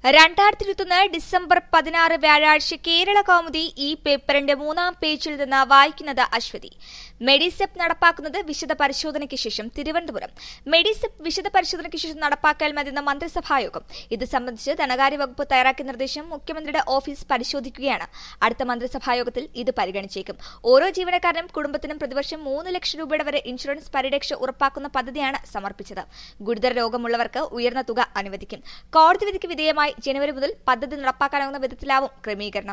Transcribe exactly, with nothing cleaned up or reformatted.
രണ്ടായിരത്തി ഇരുപത്തൊന്ന് ഡിസംബർ പതിനാറ് വ്യാഴാഴ്ച കേരള കൗമുദി ഈ പേപ്പറിന്റെ മൂന്നാം പേജിൽ നിന്ന് വായിക്കുന്നത് അശ്വതി. മെഡിസെപ് നടപ്പാക്കുന്നത് വിശദ പരിശോധനയ്ക്ക് ശേഷം തിരുവനന്തപുരം. മെഡിസെപ് വിശദ പരിശോധനയ്ക്ക് ശേഷം നടപ്പാക്കാൻ മതിയെന്ന മന്ത്രിസഭായോഗം. ഇത് സംബന്ധിച്ച് ധനകാര്യ വകുപ്പ് തയ്യാറാക്കിയ നിർദ്ദേശം മുഖ്യമന്ത്രിയുടെ ഓഫീസ് പരിശോധിക്കുകയാണ്. അടുത്ത മന്ത്രിസഭായോഗത്തിൽ ഇത് പരിഗണിച്ചേക്കും. ഓരോ ജീവനക്കാരനും കുടുംബത്തിനും പ്രതിവർഷം മൂന്ന് ലക്ഷം രൂപയുടെ വരെ ഇൻഷുറൻസ് പരിരക്ഷ ഉറപ്പാക്കുന്ന പദ്ധതിയാണ് സമർപ്പിച്ചത്. ഗുരുതര രോഗമുള്ളവർക്ക് ഉയർന്ന തുക അനുവദിക്കും. കോടതി വിധിക്ക് വിധേയമായി ജനുവരി മുതൽ പദ്ധതി നടപ്പാക്കാനാകുന്ന വിധത്തിലാവും ക്രമീകരണം.